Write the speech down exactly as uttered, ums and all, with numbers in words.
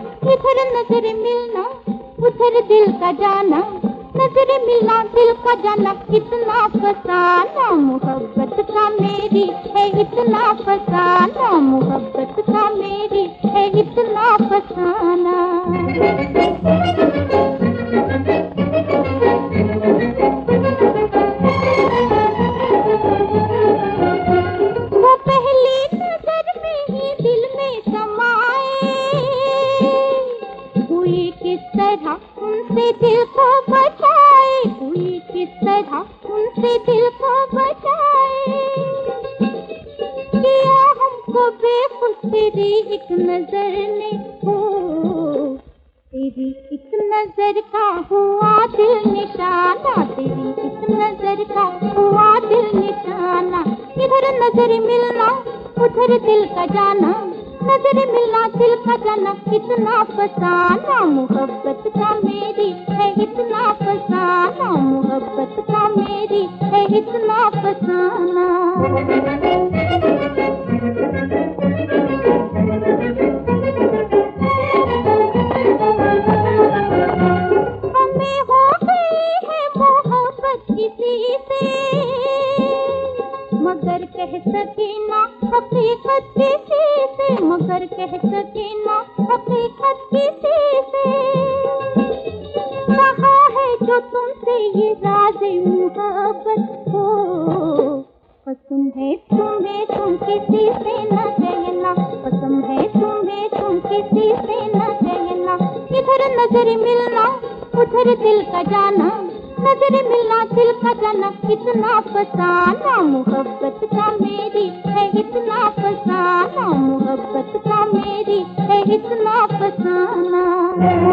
इधर नजर मिलना उधर दिल का जाना, नजर मिलना दिल का जाना, कितना फसाना मोहब्बत का मेरी है इतना फसाना, मोहब्बत का मेरी है इतना फसाना। वो पहली नजर में ही दिल में समाए, हुई किस तरह उनसे दिल को बचाए, हुई किस तरह उनसे दिल को बचाए, किया हमको बेखुद तेरी एक नजर ने, हो तेरी एक नजर का हुआ दिल निशाना, तेरी एक नजर का हुआ दिल निशाना। इधर नजर मिलना उधर दिल का जाना, नजर मिलना दिल का जाना, कितना फसाना मोहब्बत का मेरी है इतना फसाना, मोहब्बत का मेरी है इतना फसाना। हमें हो गई है मोहब्बत किसी से, मगर कह सके ना हकीकत किसी से, मगर कह सके ना हकीकत किसी से। कहा है जो तुमसे ये राज़ मोहब्बत हो, कसम है तुम्हें तुम किसी से न कहना, कसम है तुम्हें तुम किसी से न कहना। इधर नजर मिलना उधर दिल का जाना, नजर मिलना दिल का जाना, कितना फसाना मोहब्बत का मेरी है इतना फसाना, मोहब्बत का मेरी है इतना फसाना।